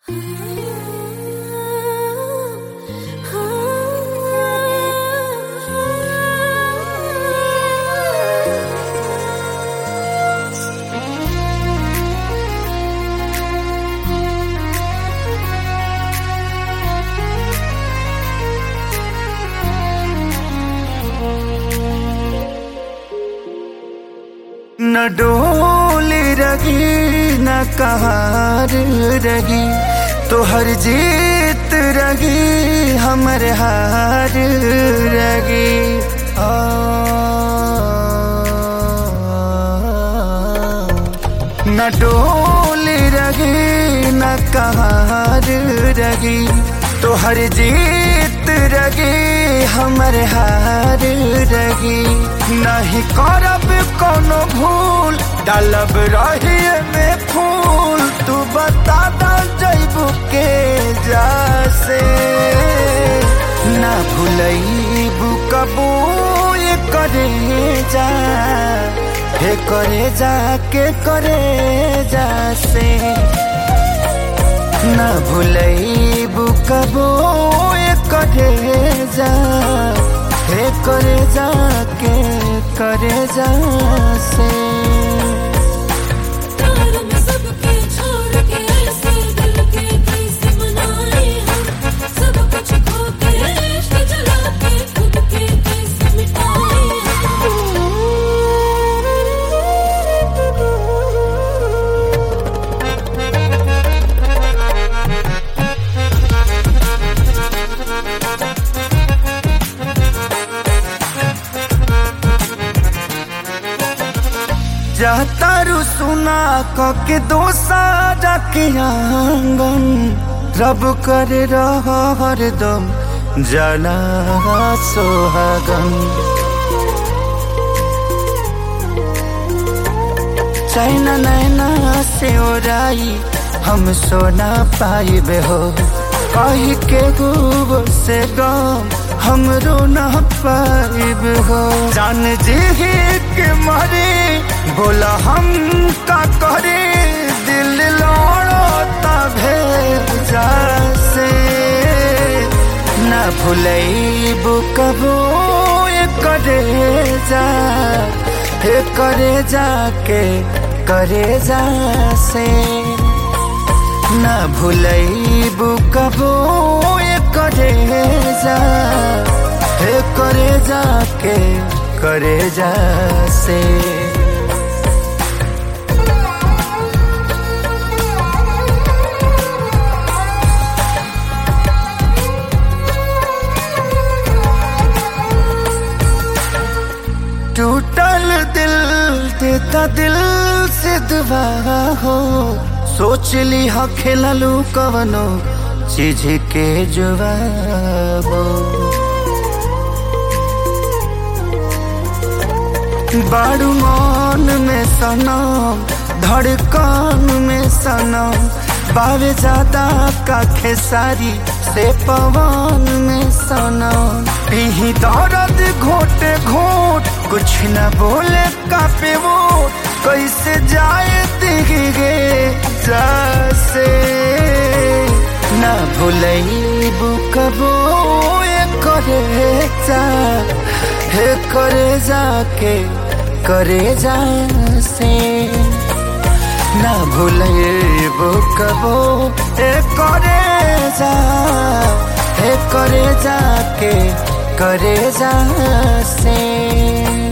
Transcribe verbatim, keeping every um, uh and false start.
न डोल रही न कहार रही, तो हर जीत रही हमर हार रही। आ, न डोल रही न कहार रही, तो हर जीत रही हमर हार रही। नहीं करब कोनो भूल, डालब रही में फूल, तू बता दा जैबू के जासे। ना भूलैबू कबू ये करे जा, हे करे जा के करे जासे। ना भूलैबू कबू ये करे जा, हे करे जा के करे जा से। जातारू सुना के दोसारा के आंगन, रब करे रहा हरदम जाना सोहागन। चैना नैना से ओराई हम सोना पाइबे हो, कही के गो से गम हमरो न पाइब हो। जान जी के मारे बोला हम का करे, दिल लौड़ता भेजा से। ना भूलैबू कबू ये करे जा, हे करे जा के करे जा से। ना भूलैबू कबू ये करे जा, हे करे जा के करे जा से। टूटल दिल देता दिल से दुआ हो, सोच ली हा खेललू कवनो चीज के जवाबो। बारू मन में सनम, धड़कन में सनम, बावे ज्यादा का खेसारी से पवन में सनम। पीही दर्द घोटे घोट, कुछ न बोले कापे वो, कैसे जाए दिखे जासे। ना भूलैबू कबू ये करे जा, हे करे जा के करे जा से। ना भूलैबू कबू ये करे जा, हे करे जा के करे जा से।